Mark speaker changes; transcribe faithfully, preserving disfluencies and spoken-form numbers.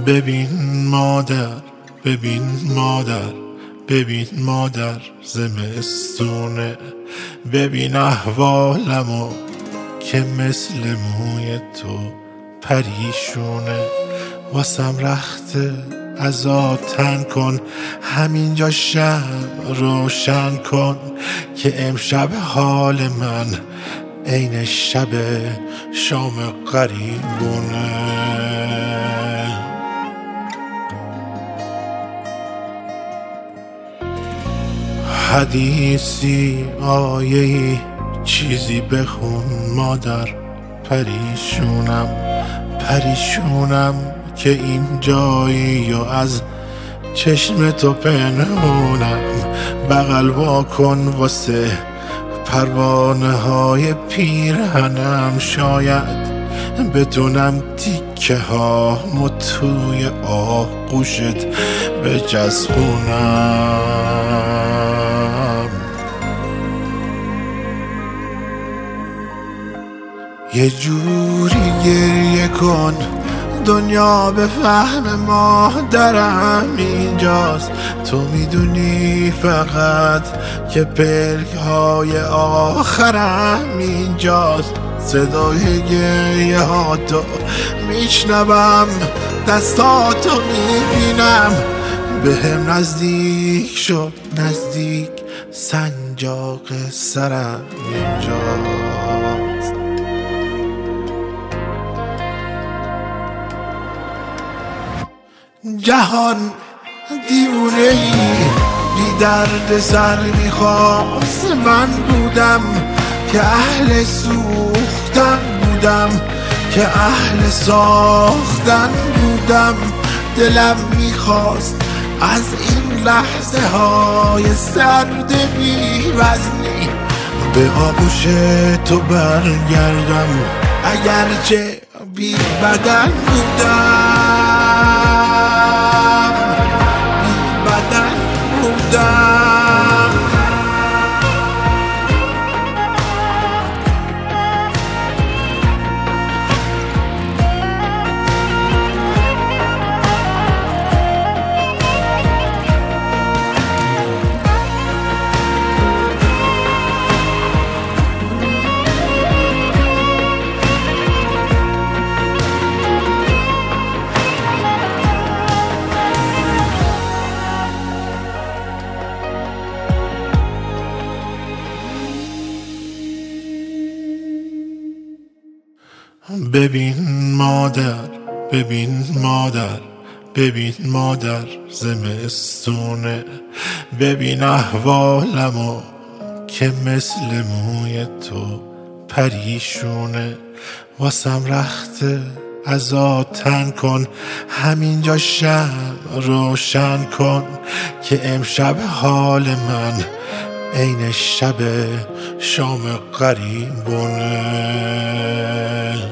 Speaker 1: ببین مادر، ببین مادر، ببین مادر زمستونه، ببین احوالمو که مثل موی تو پریشونه. واسم رخته عزا تن کن، همینجا شم روشن کن که امشب حال من عین شب شام غریبونه. حدیثی آیه‌ای چیزی بخون مادر، پریشونم پریشونم که این جایی و از چشم تو پنهونم. بغل وا کن واسه پروانه های پیرهنم، شاید بتونم تیکه ها مو توی آغوشت بچسبونم. یه جوری گریه کن دنیا به فهم مادرم اینجاست، تو میدونی فقط که پلک های آخرم اینجاست. صدای گریه ها تو میشنوم، دستاتو میبینم، به هم نزدیک شد نزدیک، سنجاق سرم اینجاست. جهان دیوونه ای بی درد سر میخواست، من بودم که اهل سوختن بودم، که اهل ساختن بودم. دلم میخواست از این لحظه های سرد بی وزنی به آغوش تو برگردم، اگرچه بی بدن بودم، بی بدن بودم. ببین مادر، ببین مادر، ببین مادر زمستونه، ببین احوالمو که مثل موی تو پریشونه. واسم رخته عزا تن کن، همینجا شم روشن کن که امشب حال من عین شب شام غریبونه.